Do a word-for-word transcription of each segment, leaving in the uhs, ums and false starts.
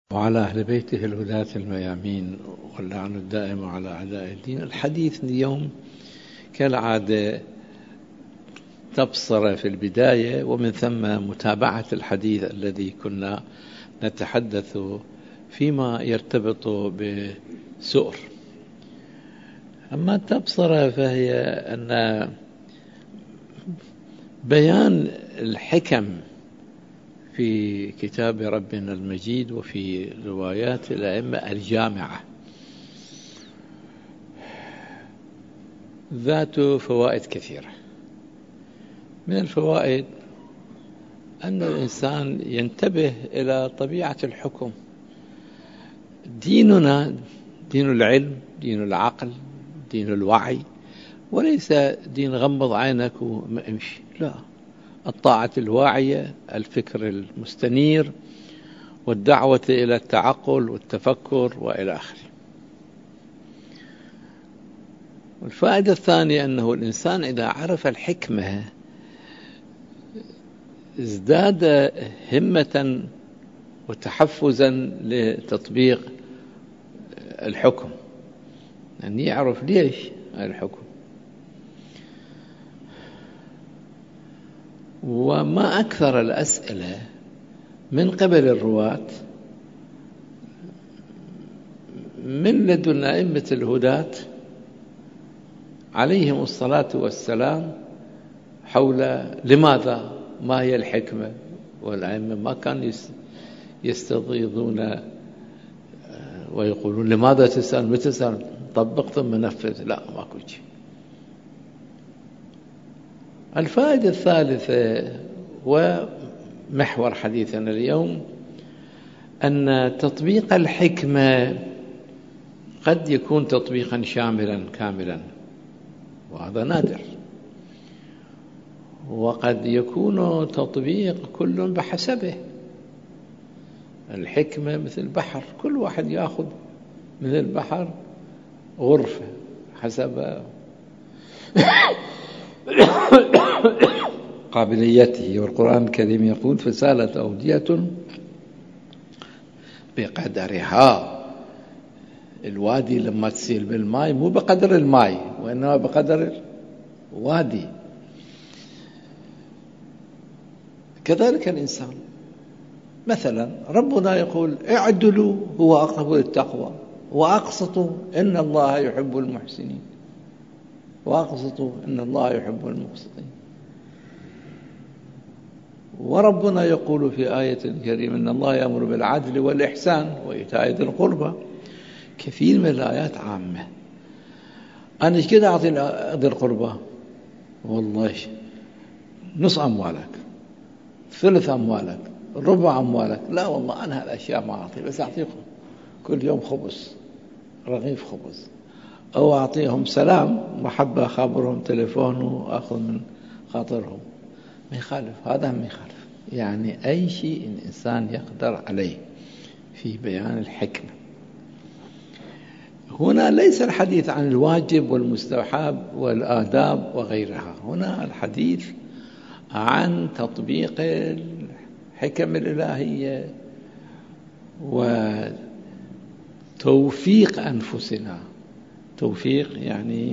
وعلى أهل بيته الهداة الميامين واللعن الدائم على أعداء الدين. الحديث اليوم كالعادة تبصرة في البداية، ومن ثم متابعة الحديث الذي كنا نتحدث فيما يرتبط بسؤر. أما التبصرة فهي أن بيان الحكم في كتاب ربنا المجيد وفي روايات الأئمة الجامعة ذات فوائد كثيرة. من الفوائد أن الإنسان ينتبه إلى طبيعة الحكم. ديننا دين العلم، دين العقل، دين الوعي، وليس دين غمض عينك وامشي، لا، الطاعة الواعية، الفكر المستنير، والدعوة إلى التعقل والتفكر وإلى آخره. والفائدة الثانية أنه الإنسان إذا عرف الحكمة ازداد همة وتحفزا لتطبيق الحكم، يعني يعرف ليش الحكم. وما أكثر الأسئلة من قبل الرواة من لدن أئمة الهداة عليهم الصلاة والسلام حول لماذا، ما هي الحكمة. والأئمة ما كانوا يستضيضون ويقولون لماذا تسأل، متى تسأل، طبق ثم نفذ، لا، ماكو شيء. الفائدة الثالثة ومحور حديثنا اليوم أن تطبيق الحكمة قد يكون تطبيقا شاملا كاملا، وهذا نادر، وقد يكون تطبيق كل بحسبه. الحكمة مثل البحر، كل واحد يأخذ من البحر غرفة حسب قابليته. والقرآن الكريم يقول فسالت أودية بقدرها. الوادي لما تسيل بالماء مو بقدر الماء، وإنما بقدر الوادي. كذلك الإنسان، مثلا ربنا يقول اعدلوا هو أقرب للتقوى وأقسطوا إن الله يحب المحسنين، وأقسطوا إن الله يحب المقسطين. وربنا يقول في آية كريمة إن الله يأمر بالعدل والإحسان وإيتاء ذي القربى. كثير من الآيات عامة. أنا إيش كده أعطي ذي القربى؟ والله نص أموالك، ثلث أموالك، ربع أموالك. لا والله أنا هالأشياء ما أعطي، بس أعطيكم كل يوم خبز، رغيف خبز، أو أعطيهم سلام، محبة، أخابرهم تليفون وأخذ من خاطرهم. ما يخالف، هذا ما يخالف. يعني أي شيء الإنسان يقدر عليه في بيان الحكمة. هنا ليس الحديث عن الواجب والمستحب والآداب وغيرها، هنا الحديث عن تطبيق الحكم الإلهية وتوفيق أنفسنا. توفيق يعني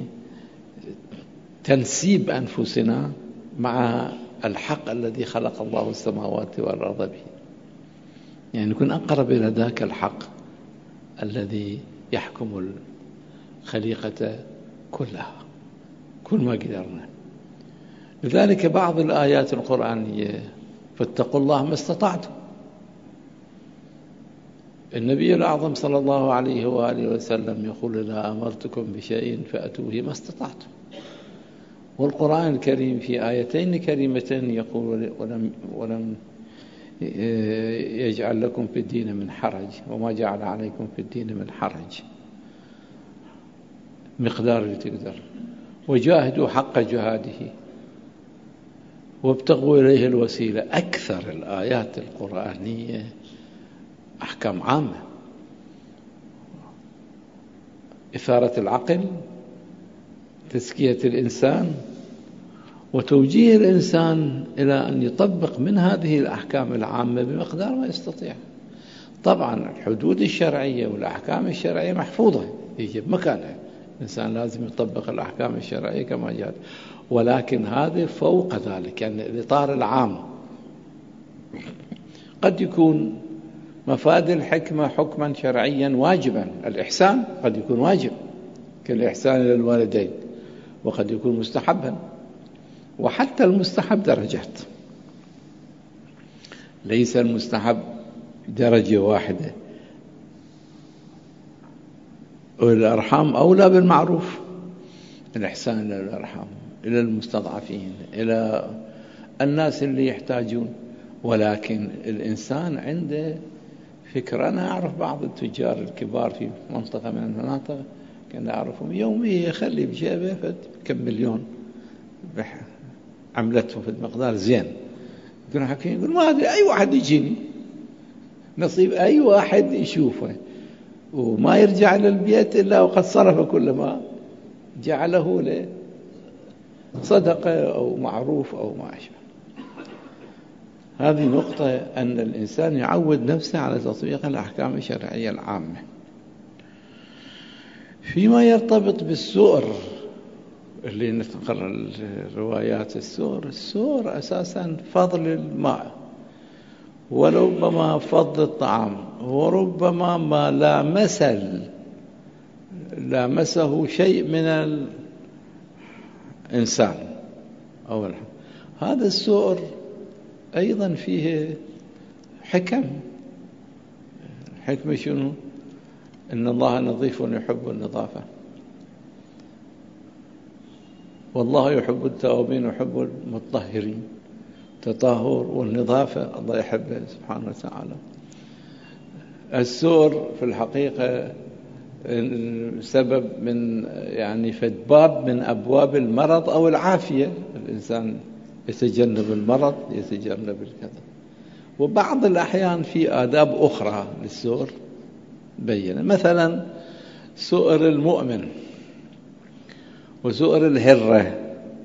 تنسيب أنفسنا مع الحق الذي خلق الله السماوات والأرض به، يعني نكون أقرب إلى ذاك الحق الذي يحكم الخليقة كلها كل ما قدرنا. لذلك بعض الآيات القرآنية فاتقوا الله ما استطعتم. النبي الأعظم صلى الله عليه وآله وسلم يقول إذا أمرتكم بشيء فأتوه ما استطعتم. والقرآن الكريم في آيتين كريمتين يقول ولم, ولم يجعل لكم في الدين من حرج وما جعل عليكم في الدين من حرج، مقدار اللي تقدر، وجاهدوا حق جهاده وابتغوا إليه الوسيلة. أكثر الآيات القرآنية أحكام عامة، إثارة العقل، تزكية الإنسان، وتوجيه الإنسان إلى أن يطبق من هذه الأحكام العامة بمقدار ما يستطيع. طبعا الحدود الشرعية والأحكام الشرعية محفوظة يجي بمكانها، الإنسان لازم يطبق الأحكام الشرعية كما جاءت، ولكن هذا فوق ذلك، يعني الإطار العام. قد يكون مفاد الحكمة حكما شرعيا واجبا، الإحسان قد يكون واجب كالإحسان إلى الوالدين، وقد يكون مستحبا، وحتى المستحب درجات، ليس المستحب درجة واحدة. والأرحام أولى بالمعروف، الإحسان إلى الأرحام، إلى المستضعفين، إلى الناس اللي يحتاجون. ولكن الإنسان عنده فكرة. أنا أعرف بعض التجار الكبار في منطقة من المناطق كان أعرفهم يوميا يخلي بجيبه كم مليون عملتهم في المقدار زين. يقولون حكيم، يقول ما أدري، أي واحد يجيني نصيب أي واحد يشوفه، وما يرجع للبيت إلا وقد صرف كل ما جعله لصدقة أو معروف أو ما أشبه. هذه نقطة، أن الإنسان يعود نفسه على تطبيق الأحكام الشرعية العامة. فيما يرتبط بالسؤر اللي نقرأ الروايات، السؤر السؤر أساسا فضل الماء، وربما فضل الطعام، وربما ما لامس لامسه شيء من الإنسان أو الحم. هذا السؤر أيضا فيه حكم. حكمة شنو؟ إن الله نظيف يحب النظافة، والله يحب التوابين ويحب المطهرين. التطهر والنظافة الله يحبه سبحانه وتعالى. السؤر في الحقيقة سبب من يعني باب من أبواب المرض أو العافية، الإنسان يتجنب المرض، يتجنب الكذا. وبعض الأحيان في آداب أخرى للسؤر بينة، مثلا سؤر المؤمن وسؤر الهرة.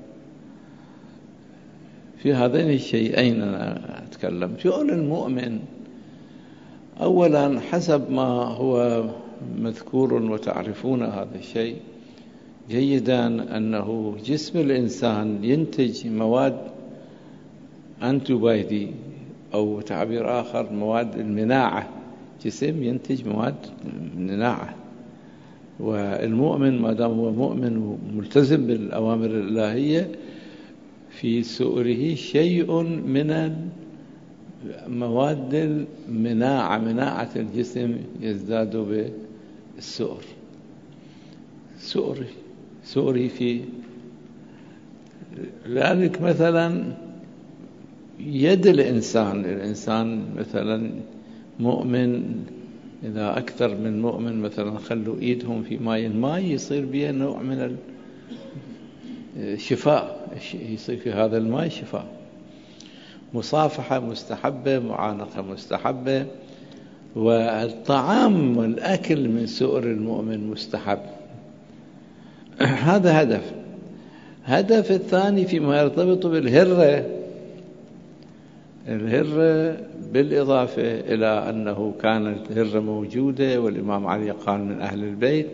في هذين الشيئين أنا أتكلم. سؤر المؤمن أولا حسب ما هو مذكور وتعرفون هذا الشيء جيدا، أنه جسم الإنسان ينتج مواد أنتيبودي أو تعبير آخر مواد المناعة. جسم ينتج مواد مناعة، والمؤمن ما دام هو مؤمن وملتزم بالأوامر الإلهية في سؤره شيء من مواد المناعة، مناعة الجسم يزداد بالسؤر. سؤري سؤري في ذلك مثلا يد الإنسان الإنسان مثلا مؤمن، إذا أكثر من مؤمن مثلا خلوا إيدهم في ماء الماء يصير بها نوع من الشفاء، يصير في هذا الماء شفاء. مصافحة مستحبة، معانقة مستحبة، والطعام والأكل من سؤر المؤمن مستحب. هذا هدف. هدف الثاني فيما يرتبط بالهرة. الهرة بالإضافة إلى أنه كانت الهرة موجودة والإمام علي قال من أهل البيت،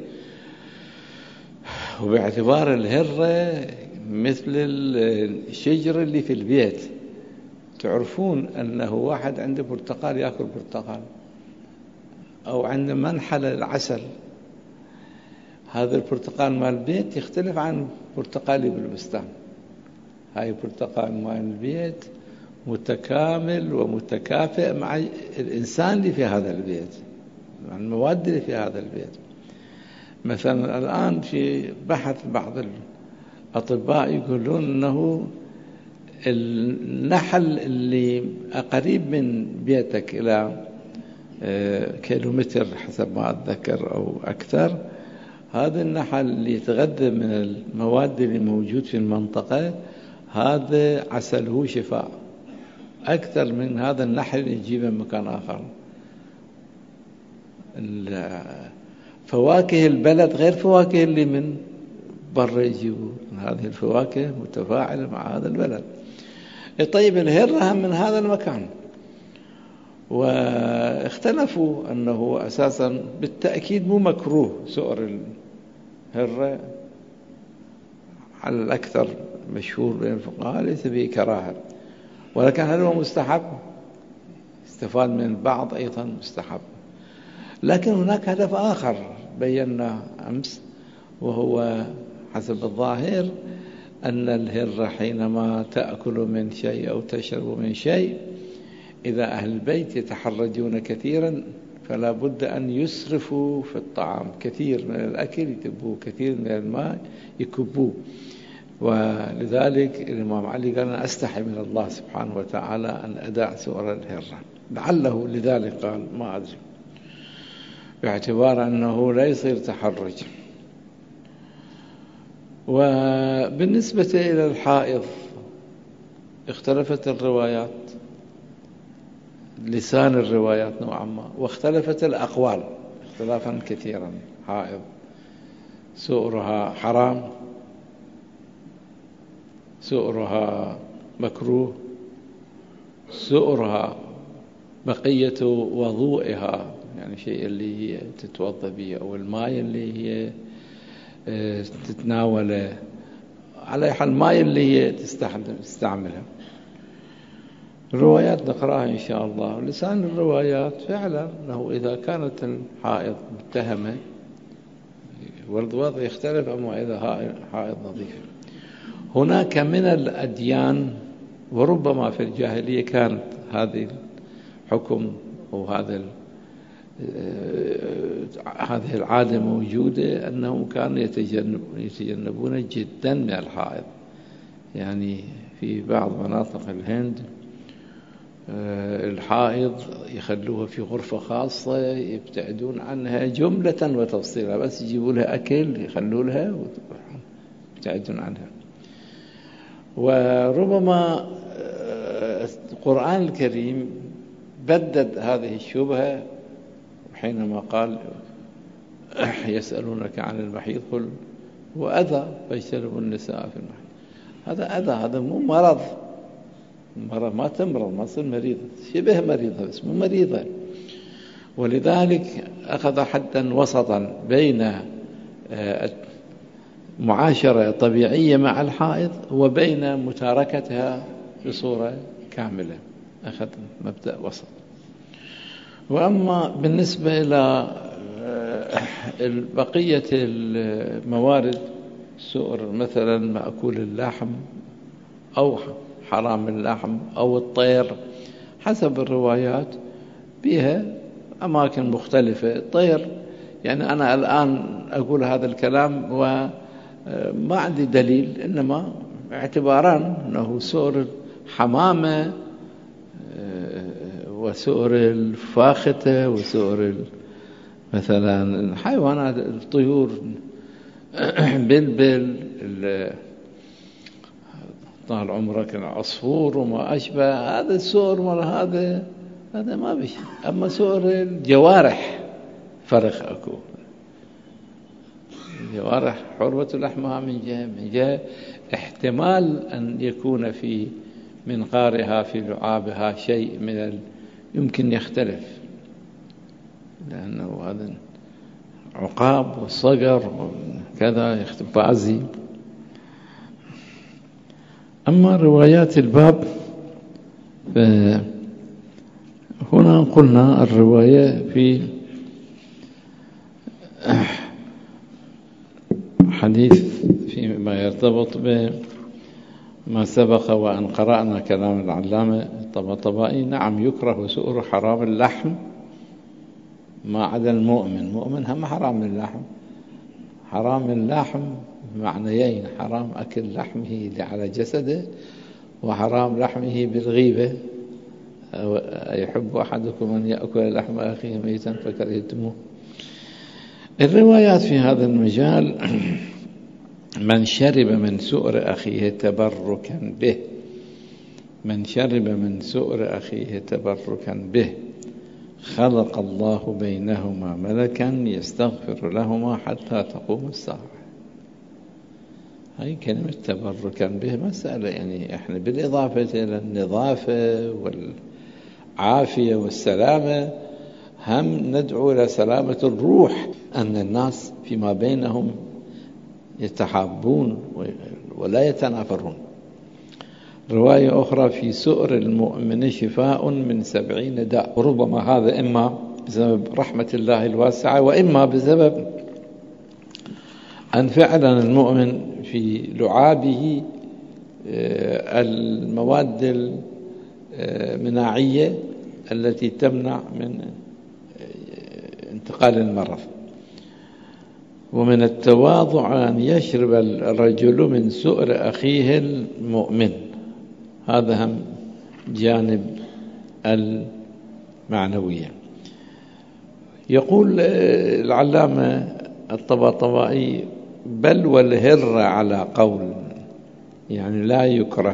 وباعتبار الهرة مثل الشجر اللي في البيت. تعرفون أنه واحد عنده برتقال يأكل برتقال، أو عنده منحلة العسل، هذا البرتقال مال البيت يختلف عن برتقالي بالبستان. هاي برتقال مال البيت متكامل ومتكافئ مع الإنسان اللي في هذا البيت، مع المواد اللي في هذا البيت. مثلا الآن في بحث بعض الأطباء يقولون أنه النحل اللي قريب من بيتك إلى كيلومتر حسب ما أتذكر أو أكثر، هذا النحل اللي يتغذى من المواد اللي موجود في المنطقة، هذا عسله شفاء أكثر من هذا النحل اللي يجيبه من مكان آخر. فواكه البلد غير فواكه اللي من برا يجيبوا، هذه الفواكه متفاعلة مع هذا البلد. طيب الهرة هم من هذا المكان، واختلفوا أنه أساسا بالتأكيد مو مكروه سؤر الهرة، على الأكثر مشهور بين الفقهاء ليس به كراهة، ولكن هل هو مستحب؟ استفاد من البعض أيضا مستحب. لكن هناك هدف آخر بينا أمس، وهو حسب الظاهر أن الهرة حينما تأكل من شيء أو تشرب من شيء، إذا أهل البيت يتحرجون كثيرا فلا بد أن يسرفوا في الطعام، كثير من الأكل يكبوه، كثير من الماء يكبوه. ولذلك الإمام علي قال أنا أستحي من الله سبحانه وتعالى أن أدع سؤر الهرة، لعله لذلك قال، ما أدري، باعتبار أنه لا يصير تحرج. وبالنسبة إلى الحائض اختلفت الروايات، لسان الروايات نوعا ما، واختلفت الأقوال اختلافا كثيرا. حائض سؤرها حرام، سؤرها مكروه، سؤرها بقية وضوئها، يعني شيء اللي هي تتوضأ به، أو الماء اللي هي تتناوله، على حال الماء اللي هي تستعملها. الروايات نقرأها إن شاء الله. لسان الروايات فعلا أنه إذا كانت الحائض متهمة والوضع يختلف، أما إذا حائض نظيفة. هناك من الأديان، وربما في الجاهلية كانت هذه الحكم أو هذا هذه العادة موجودة، أنهم كانوا يتجنبون جدا من الحائض. يعني في بعض مناطق الهند الحائض يخلوها في غرفة خاصة، يبتعدون عنها جملة وتفصيلا، بس يجيبوا لها أكل يخلوا لها ويبتعدون عنها. وربما القرآن الكريم بدد هذه الشبهة حينما قال يسألونك عن المحيض قل هو أذى فاجتنبوا النساء في المحيض. هذا أذى، هذا مو مرض، مرض ما تمرض، ما تصير مريضة، شبه مريضة بس مو مريضة. ولذلك أخذ حدا وسطا بين معاشرة طبيعية مع الحائض وبين متاركتها بصورة كاملة، أخذ مبدأ وسط. وأما بالنسبة إلى بقية الموارد، سؤر مثلا مأكول اللحم أو حرام اللحم أو الطير، حسب الروايات بها أماكن مختلفة. الطير يعني أنا الآن أقول هذا الكلام وما عندي دليل، إنما اعتبارا أنه سؤر الحمامة وسؤر الفاختة وسؤر مثلا الحيوانات الطيور بلبل طال عمرك العصفور وما أشبه، هذا السؤر ولا هذا هذا ما بيش. أما سؤر الجوارح فرق أكو، الجوارح حرمة لحمها من جهة، من جهة احتمال أن يكون في منقارها في لعابها شيء من ال... يمكن يختلف، لأنه هذا عقاب والصقر وكذا يختلف بعضي. أما روايات الباب فهنا قلنا الرواية في حديث فيما يرتبط بما سبق وأن قرأنا كلام العلامة الطباطبائي. نعم يكره سؤر حرام اللحم ما عدا المؤمن، مؤمن هم حرام اللحم. حرام اللحم معنيين: حرام أكل لحمه على جسده، وحرام لحمه بالغيبة. يحب أحدكم أن يأكل لحم أخيه ميتا فكرهتموه. الروايات في هذا المجال: من شرب من سؤر أخيه تبركا به، من شرب من سؤر أخيه تبركا به خلق الله بينهما ملكا يستغفر لهما حتى تقوم الساعة. هاي كلمة تبركا به مسألة، يعني احنا بالإضافة إلى النظافة العافية والسلامة، هم ندعو إلى سلامة الروح، أن الناس فيما بينهم يتحابون ولا يتنافرون. رواية أخرى: في سؤر المؤمن شفاء من سبعين داء. وربما هذا إما بسبب رحمة الله الواسعة، وإما بسبب أن فعلا المؤمن في لعابه المواد المناعية التي تمنع من انتقال المرض. ومن التواضع أن يشرب الرجل من سؤر أخيه المؤمن. هذا هم جانب المعنوية. يقول العلامة الطباطبائي: بل والهر على قول، يعني لا يكره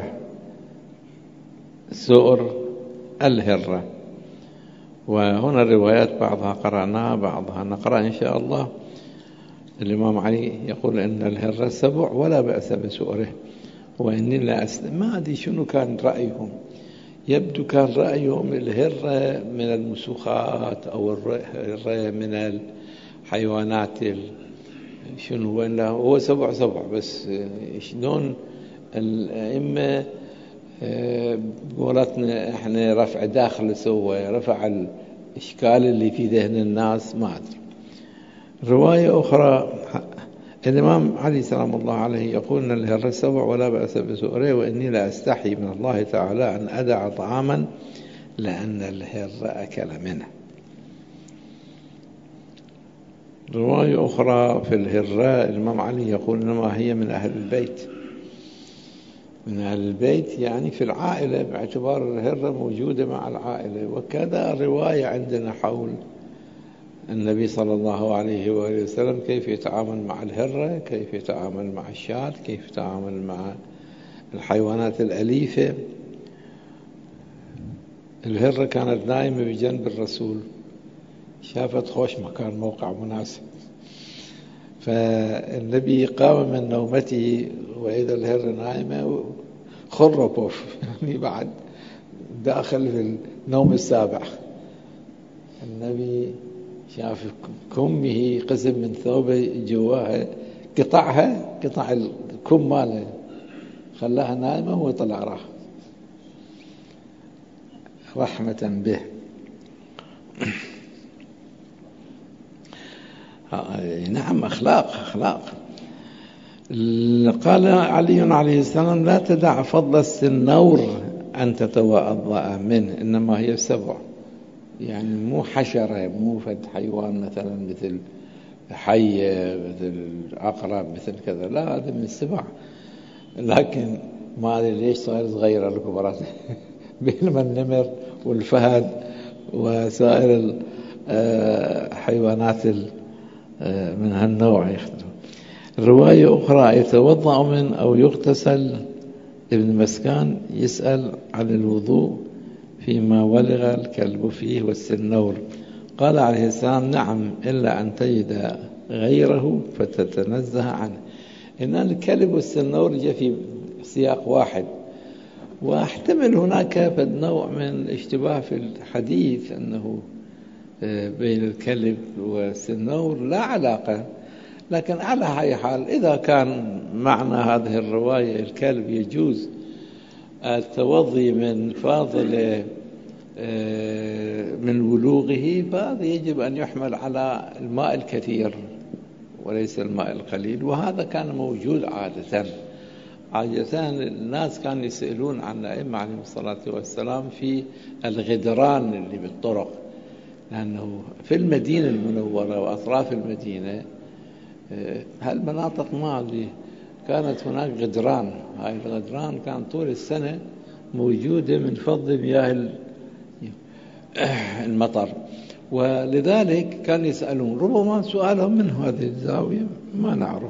سؤر الهرة. وهنا الروايات بعضها قرأناها بعضها نقرأ إن شاء الله. الإمام علي يقول إن الهرة سبع ولا بأس بسؤره، وإني لا أسلم. ما أدري شنو كان رأيهم، يبدو كان رأيهم الهرة من المسوخات أو الهرة من الحيوانات شنو، ولا هو سبع سبع بس. شلون الأئمة قولتنا احنا رفع داخل سوى رفع الإشكال اللي في ذهن الناس، ما أدري. رواية أخرى: الإمام علي سلام الله عليه يقول إن الهر سبع ولا بأس بسؤره، وإني لا أستحي من الله تعالى أن أدع طعاما لأن الهر أكل منه. رواية أخرى في الهراء: الإمام علي يقول إنما هي من أهل البيت. من أهل البيت يعني في العائلة، باعتبار الهرة موجودة مع العائلة. وكذا رواية عندنا حول النبي صلى الله عليه وآله وسلم كيف يتعامل مع الهرة، كيف يتعامل مع الشاة، كيف يتعامل مع الحيوانات الأليفة. الهرة كانت نائمة بجنب الرسول، شافت خوش مكان موقع مناسب، فالنبي قام من نومته وإذا الهرة نائمة خربوا، يعني بعد داخل في النوم السابع. النبي شاف كمه قسم من ثوبه جواها، قطعها قطع الكم ماله خلاها نائمة وطلع راح رحمة به. نعم، أخلاق أخلاق. قال علي عليه السلام: لا تدع فضل السنور أن تتوضأ منه، إنما هي سبع، يعني مو حشرة، مو فد حيوان مثلا مثل حية مثل عقرب مثل كذا، لا، هذا من السبع. لكن ما أدري ليش صار صغيرة الكبرات بينما النمر والفهد وسائر الحيوانات من هالنوع يختلف. رواية أخرى: يتوضأ من أو يغتسل. ابن مسكان يسأل عن الوضوء فيما ولغ الكلب فيه والسنور. قال عليه السلام: نعم، إلا أن تجد غيره فتتنزه عنه. إن الكلب والسنور جاء في سياق واحد، واحتمل هناك نوع من الاشتباه في الحديث أنه بين الكلب والسنور لا علاقة. لكن على أي حال، إذا كان معنى هذه الرواية الكلب يجوز التوضي من فاضل من ولوغه، فهذا يجب أن يحمل على الماء الكثير وليس الماء القليل. وهذا كان موجود عادة. عادة الناس كانوا يسألون عن الأئمة عليهم الصلاة والسلام في الغدران اللي بالطرق، لأنه في المدينة المنورة وأطراف المدينة هالمناطق ما كانت هناك غدران. هاي الغدران كان طول السنة موجودة من فضل مياه المطر، ولذلك كانوا يسألون. ربما سؤالهم من هذه الزاوية ما نعرف.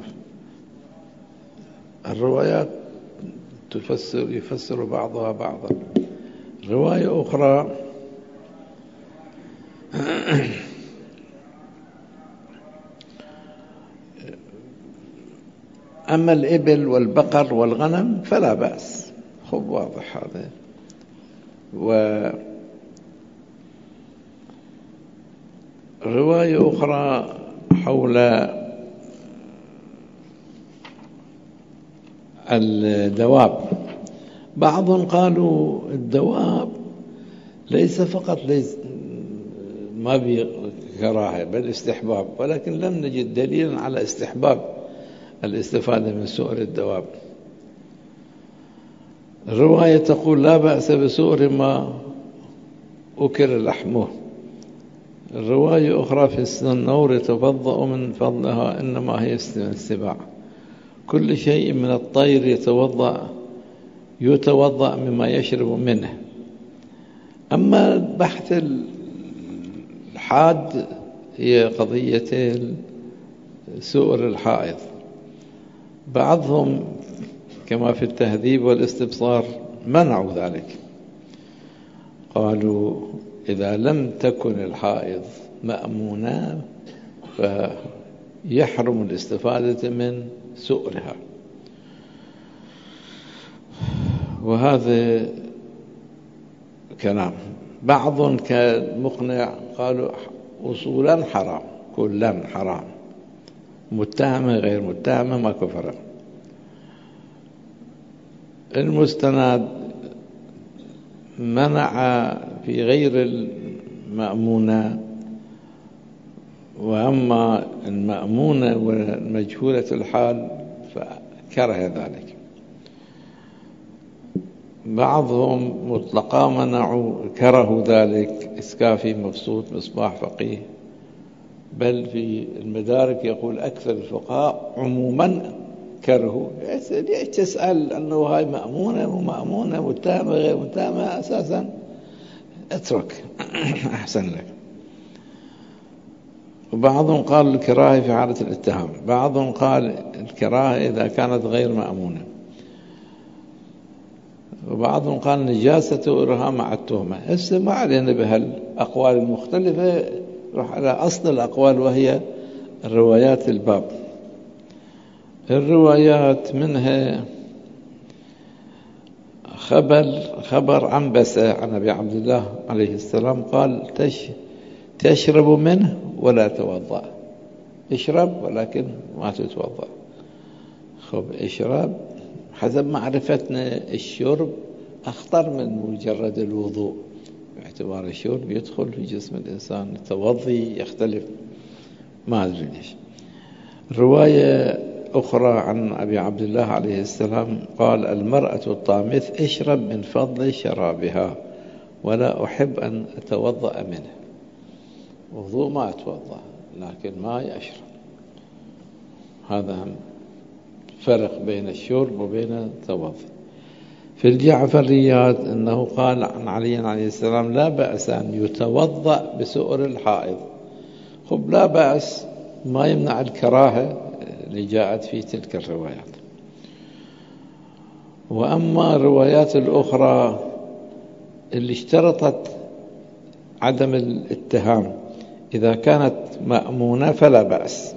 الروايات تفسر يفسر بعضها بعضا. رواية أخرى: أما الإبل والبقر والغنم فلا بأس. خب واضح هذا. رواية أخرى حول الدواب. بعضهم قالوا الدواب ليس فقط ليس ما بكراهة بل استحباب، ولكن لم نجد دليلا على استحباب الاستفادة من سؤر الدواب. الرواية تقول لا بأس بسؤر ما أكل لحمه. الرواية أخرى في السنور يتوضأ من فضلها إنما هي السباع. كل شيء من الطير يتوضأ يتوضأ مما يشرب منه. أما البحث الحاد هي قضية سؤر الحائض. بعضهم كما في التهذيب والاستبصار منعوا ذلك، قالوا إذا لم تكن الحائض مأمونة فيحرم الاستفادة من سؤرها، وهذا كلام. بعض كان مقنع قالوا أصولا حرام، كلا حرام، متهمة غير متهمة ما كفر. المستند منع في غير المأمونة، وأما المأمونة والمجهولة الحال فكره ذلك. بعضهم مطلقا منعوا كرهوا ذلك. إسكافي مبسوط مصباح فقيه، بل في المدارك يقول أكثر الفقهاء عموما كرهوا. تسأل أنه هاي مأمونة ومأمونة متهمة غير متهمة، أساسا اترك أحسن لك. وبعضهم قال الكراهة في حالة الاتهام، بعضهم قال الكراهة إذا كانت غير مأمونة، وبعضهم قال نجاسة وإرها مع التهمة. هسه ما علينا بهالأقوال المختلفة، روح على أصل الأقوال وهي الروايات الباب. الروايات منها خبر خبر عنبسة عن أبي عبد الله عليه السلام قال تش تشرب منه ولا توضأ. اشرب ولكن ما تتوضأ. خب اشرب حسب معرفتنا الشرب أخطر من مجرد الوضوء، باعتبار الشرب يدخل في جسم الإنسان، التوضي يختلف، ما أدري ليش. رواية أخرى عن أبي عبد الله عليه السلام قال المرأة الطامث اشرب من فضل شرابها ولا أحب أن أتوضأ منه. وضوء ما أتوضأ لكن ما أشرب. هذا فرق بين الشرب وبين التوضي. في الجعفريات أنه قال عن علي عليه السلام لا بأس أن يتوضأ بسؤر الحائض. خب لا بأس ما يمنع الكراهة اللي جاءت في تلك الروايات. وأما الروايات الأخرى اللي اشترطت عدم الاتهام إذا كانت مأمونة فلا بأس.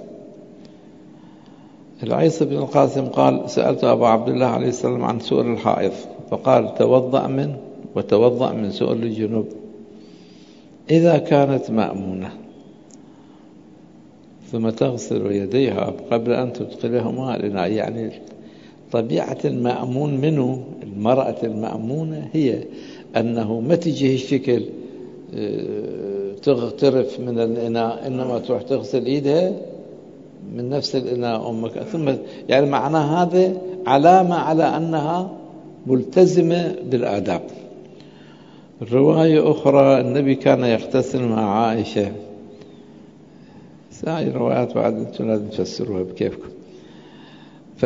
العيسى بن القاسم قال سألت أبا عبد الله عليه السلام عن سؤر الحائض فقال توضأ منه وتوضأ من سؤر الجنوب إذا كانت مأمونة، ثم تغسل يديها قبل أن تدخلهما الإناء. يعني طبيعة المأمون منه المرأة المأمونة هي أنه ما تجيه الشكل تغترف من الإناء، إنما تروح تغسل إيدها من نفس الإناء أمك، ثم يعني معنى هذا علامة على أنها ملتزمة بالآداب. الرواية أخرى النبي كان يغتسل مع عائشة. ساعي روايات بعد أنتم لازم تفسروها بكيفكم. ف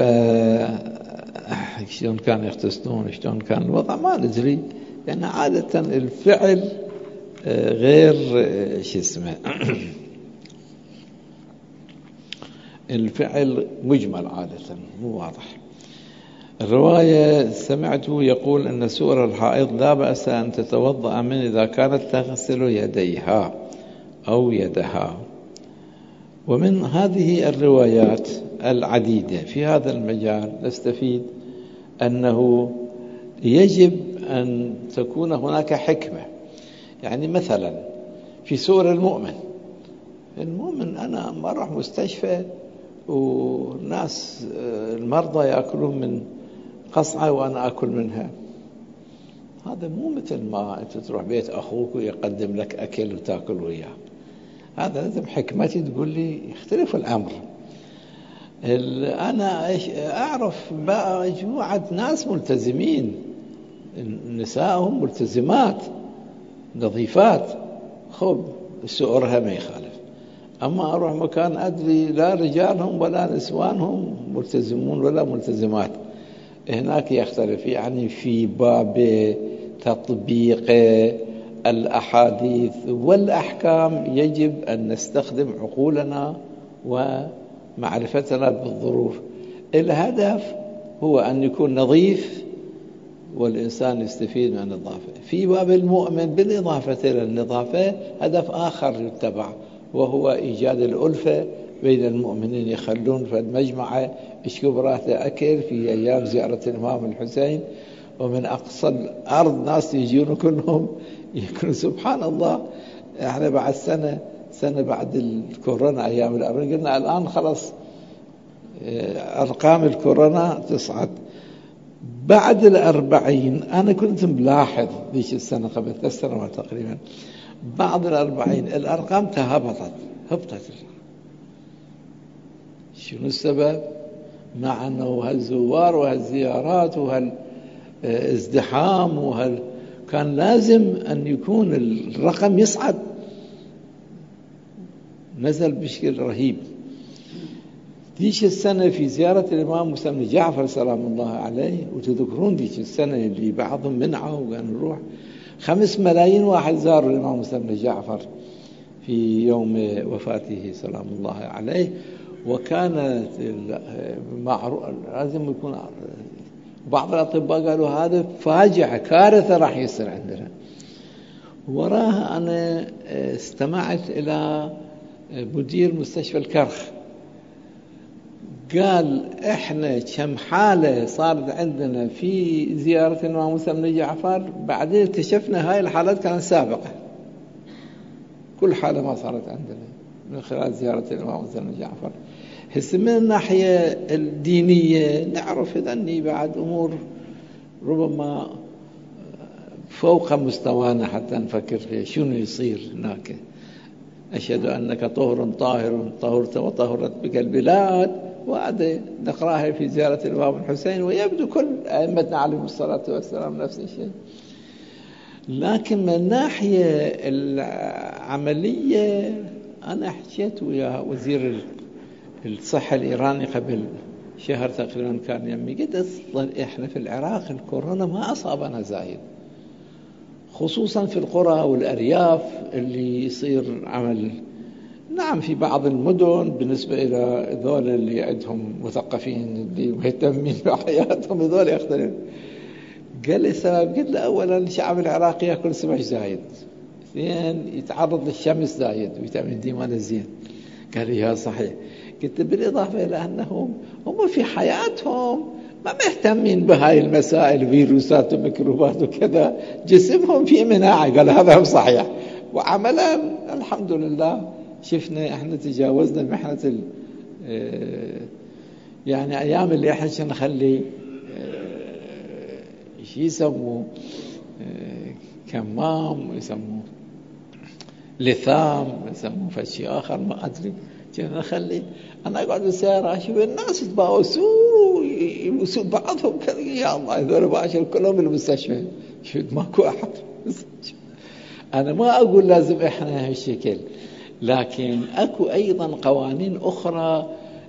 شلون كان يغتسلون، شلون كان الوضع ما ندري، لأن يعني عادة الفعل غير شو اسمه الفعل مجمل عادة مو واضح. الرواية سمعته يقول أن سؤر الحائض لا بأس أن تتوضأ من إذا كانت تغسل يديها أو يدها. ومن هذه الروايات العديدة في هذا المجال نستفيد أنه يجب أن تكون هناك حكمة. يعني مثلا في سؤر المؤمن المهم إن أنا ما أروح مستشفى وناس المرضى يأكلون من قصعة وأنا أكل منها. هذا مو مثل ما أنت تروح بيت أخوك ويقدم لك أكل وتأكل وياه. هذا لازم حكمتي تقول لي يختلف الأمر. أنا أعرف مجموعة ناس ملتزمين، نسائهم ملتزمات نظيفات، خب سؤرها ما يخالف. أما أروح مكان أدري لا رجالهم ولا نسوانهم ملتزمون ولا ملتزمات، هناك يختلف. يعني في باب تطبيق الأحاديث والأحكام يجب أن نستخدم عقولنا ومعرفتنا بالظروف. الهدف هو أن يكون نظيف والإنسان يستفيد من النظافة. في باب المؤمن بالإضافة إلى النظافة هدف آخر يتبع، وهو إيجاد الألفة بين المؤمنين. يخلون في المجمعة يشكوا براته أكل في أيام زيارة الإمام الحسين، ومن أقصى الأرض ناس يجون كلهم يكونوا. سبحان الله، احنا بعد سنة سنة بعد الكورونا أيام الأمريكا قلنا الآن خلاص أرقام الكورونا تصعد. بعد الأربعين أنا كنت ملاحظ ذيك السنة قبل ثلاث سنوات تقريبا، بعد الأربعين الأرقام تهبطت هبطت. شنو السبب؟ مع أنه هالزوار وهالزيارات وهالازدحام وهال كان لازم أن يكون الرقم يصعد، نزل بشكل رهيب. ديش السنة في زيارة الإمام موسى بن جعفر سلام الله عليه، وتذكرون ديش السنة اللي بعضهم منعه وقال نروح، خمس ملايين واحد زاروا الإمام موسى بن جعفر في يوم وفاته سلام الله عليه. وكانت معروف لازم يكون، بعض الأطباء قالوا هذا فاجعة كارثة راح يصير عندنا. وراها أنا استمعت إلى مدير مستشفى الكرخ، قال إحنا كم حالة صارت عندنا في زيارة الإمام موسى بن جعفر، بعدين اكتشفنا هاي الحالات كانت سابقة، كل حالة ما صارت عندنا من خلال زيارة الإمام موسى بن جعفر. هسه من الناحية الدينية نعرف إذني بعد أمور ربما فوق مستوانا حتى نفكر فيها شنو يصير هناك. أشهد أنك طهر طاهر طهرت وطهرت بك البلاد، وهذا نقرأها في زيارة الإمام الحسين، ويبدو كل أئمتنا عليهم الصلاة والسلام نفس الشيء. لكن من الناحية العملية أنا حكيت ويا وزير الصحة الإيراني قبل شهر تقريبا كان يمي، قلت أصلا إحنا في العراق الكورونا ما أصابنا زايد، خصوصا في القرى والأرياف اللي يصير عمل. نعم في بعض المدن بالنسبة إلى ذول اللي عندهم مثقفين اللي مهتمين بحياتهم ذول يختلف. قال لي السبب؟ قلت له أولا الشعب العراقي يأكل سمك زايد، اثنين يتعرض للشمس زايد ويتامين دي ماله زين. قال لي يا صحيح. قلت بالإضافة إلى أنهم هم في حياتهم ما مهتمين بهاي المسائل، فيروسات وميكروبات وكذا، جسمهم فيه مناعة. قال هذا هم صحيح. وعملا الحمد لله شفنا احنا تجاوزنا محنة ال يعني أيام اللي احنا نخلي شي يسموه كمام، يسموه لثام، يسموه فشي آخر ما أدري. كنا نخلي أنا أقعد بالسيارة أشوف الناس يتباوسوا يبوسوا بعضهم كذا، يا الله هذول باشر كلهم بالمستشفى، شفت ماكو أحد. أنا ما أقول لازم إحنا هالشكل، لكن أكو أيضا قوانين أخرى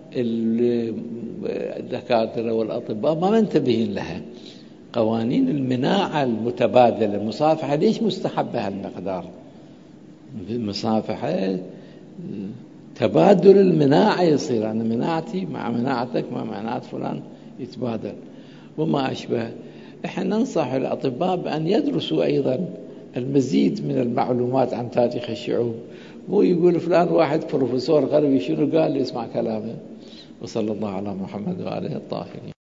الدكاترة والأطباء ما منتبهين لها. قوانين المناعة المتبادلة، المصافحة ليش مستحبة هالمقدار؟ المصافحة تبادل المناعة يصير، أنا مناعتي مع مناعتك مع مناعة فلان يتبادل وما أشبه. إحنا ننصح الأطباء بأن يدرسوا أيضا المزيد من المعلومات عن تاريخ الشعوب، مو يقول فلان واحد بروفيسور غربي شنو قال اسمع كلامه. وصلى الله على محمد وآله الطاهرين.